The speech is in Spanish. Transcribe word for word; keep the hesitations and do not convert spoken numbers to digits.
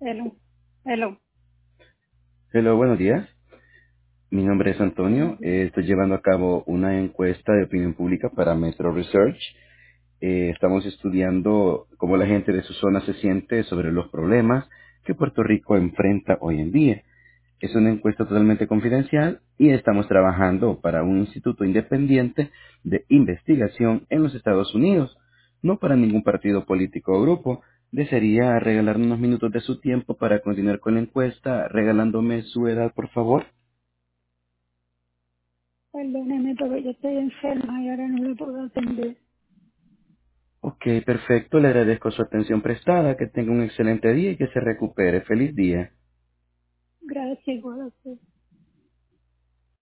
Hello. Hello. Hello, buenos días. Mi nombre es Antonio. Buenos días. Eh, estoy llevando a cabo una encuesta de opinión pública para Metro Research. Eh, estamos estudiando cómo la gente de su zona se siente sobre los problemas que Puerto Rico enfrenta hoy en día. Es una encuesta totalmente confidencial y estamos trabajando para un instituto independiente de investigación en los Estados Unidos, no para ningún partido político o grupo. ¿Desearía regalar unos minutos de su tiempo para continuar con la encuesta regalándome su edad, por favor? Perdóneme, pero yo estoy enferma y ahora no le puedo atender. Ok, perfecto. Le agradezco su atención prestada. Que tenga un excelente día y que se recupere. Feliz día. Gracias, igual a usted.